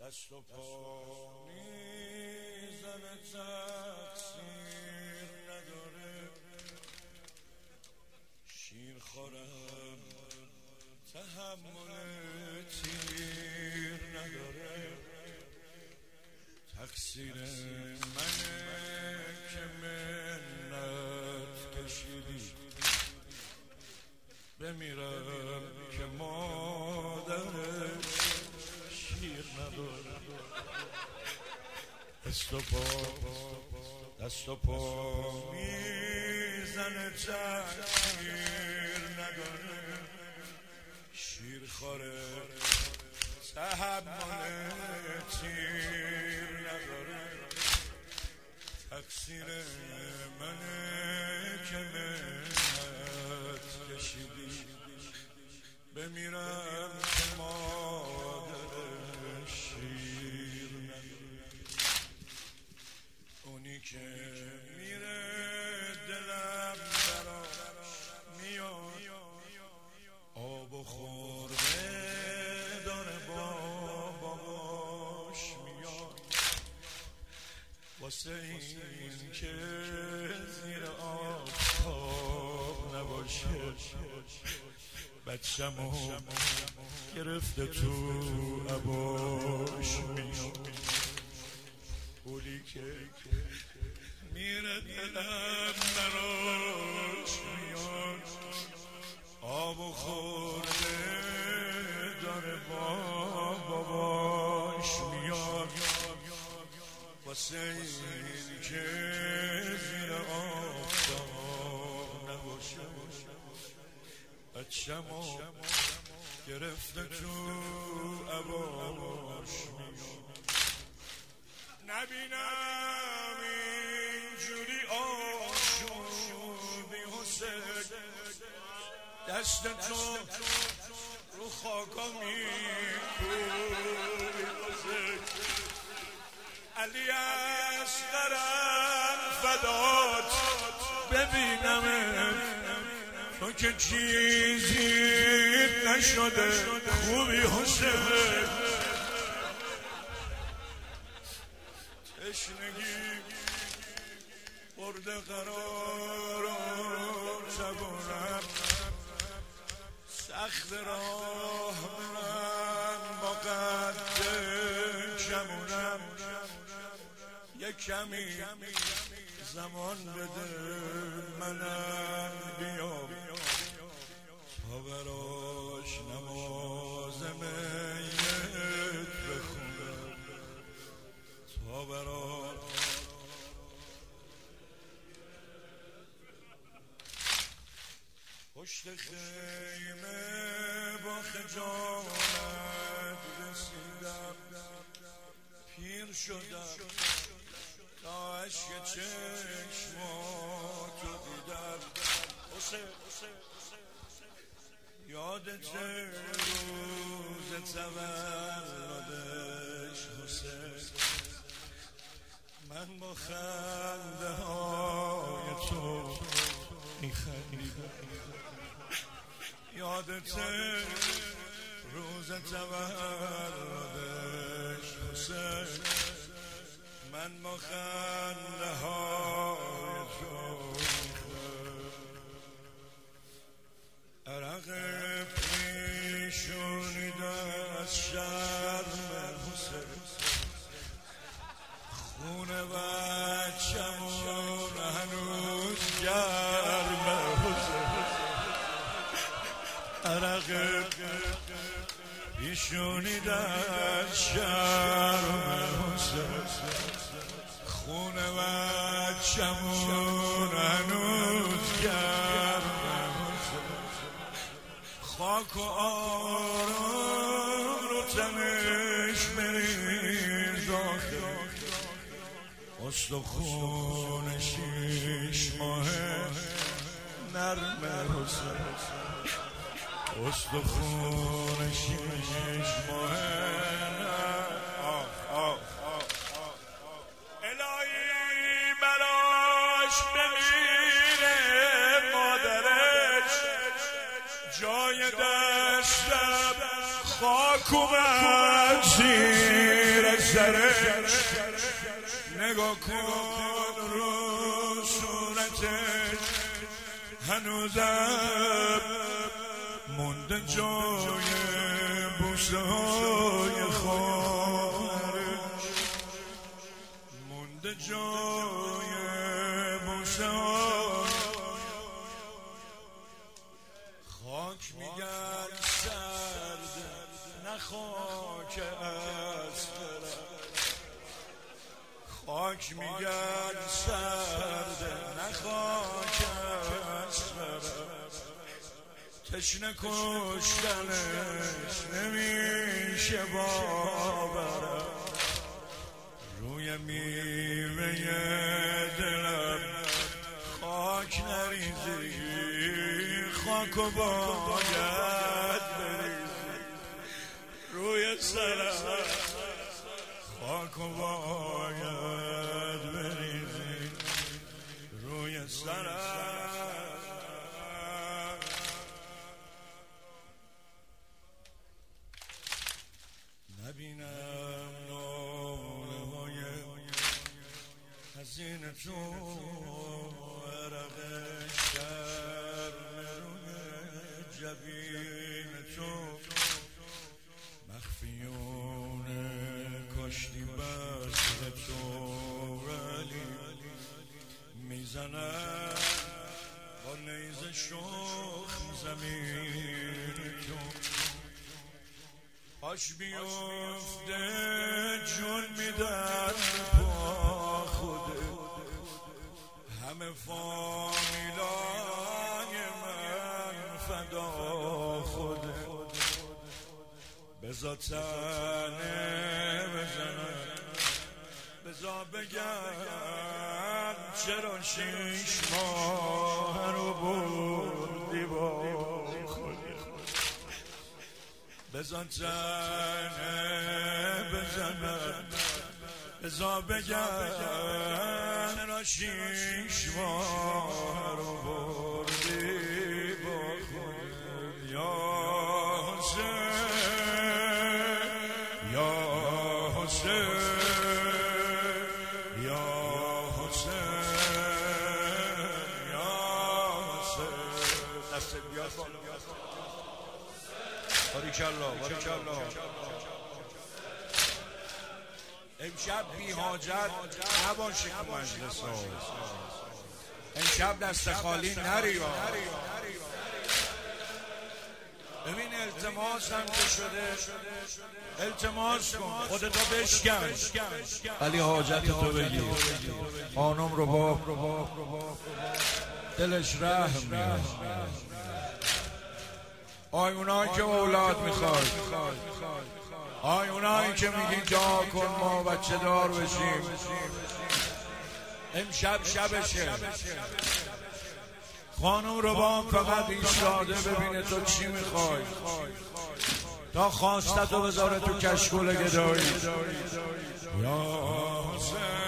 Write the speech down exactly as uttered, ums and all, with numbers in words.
دست و پا میزنه تقصیر نداره، شیر خورم تحمل تیر نداره، تقصیر منه که منت کشیدی، بمیرم که مادرش شیر نداره. دست و پا دست و پا میزنه تغییر نداره، شیر خوره تحمل تیر نداره، تقصیر منه که منت کشیدی، بمیرم که مادرش شیر نداره. اونی که میره دلم براش میاد، آب و خورده داره با باباش میاد، واسه این که زیر آفتاب نباشه، بچه‌مو گرفته تو عباش میاد. اولی که میره دلم براش میاد، آب و خورده داره با باباش میاد، واسه این که زیر آفتاب نباشه، بچه‌مو گرفته تو عباش میاد. نبینم اینجوری آشوبی حسین، دست تو رو خاکا میکوبی حسین، علی اصغرم فدات ببینم تو که چیزی نشده خوبی حسین. تشنگی برده قرار و صبورم، سخت راه برم با قد کمونم، یک کمی زمان بده منم بیام تا براش نماز میت بخونم، تا براش پشت خیمه با خجالت رسیدم، پیر شدم تا عشق چشماتو دیدم. یادت روز تولدش حسین، من با خنده های تو میخندیدم. یادت روز تولدش حسین، من با خنده های تو عرق پیشونید از شرم حسین، خون بچه‌مون هنوز گرم حسین، عرق پیشونید از شرم حسین، خون بچه‌مون هنوز گرم، خاک و آرام رو تنش بریز داخل، استخون شیش ماه نرم حسین، استخون شیش ماه نرم. الهی براش بمیره مادرش، جای دستم خاک اومد زیر سرش نگاه کن رو صورتش هنوزم مونده جای بوسه های خواهرش مونده جای بوسه های خاک میگن سرده نه خاک اسفل خاک میگن سرده نه خاک اسفل تشنه کشتنش نمیشه باورم روی میوه دلم خاک نریزی خاکو باید بریزی روی سرم خاکو باید بریزی روی سرم نبینم ناله های حزین تو عرق شرم روی جبین تو مخفیونه کاشتی بسر تو ولی میزنم با نیزه شخم زمین تو هاش بیفته جون میدن پا خوده همه فامیلای من فدا خوده بزا تنه بزنن بزا بگن چرا شیش ماه رو بردی با خودی بزا تنه بزنن بزا بگن چرا شیش ماه رو بردی با خودی یا حسین یا حسین یا حسین یا حسین دست بیاد بالا باریکالله باریکالله امشب بی حاجت نباشی تو مجلس ها امشب دست خالی نری ببین التماس هم که شده التماس کن خودتو بشکن ولی حاجت تو بگیر خانم رو با دلش رحم میاد آی اونایی که اولاد میخواد آی اونایی که میگین جا کن ما بچه دار بشیم امشب شبشه خانم رو با فقط ایستاده ببینه تو چی میخوای تا خواسته تو بذاره تو کشکول گدایی یا حسین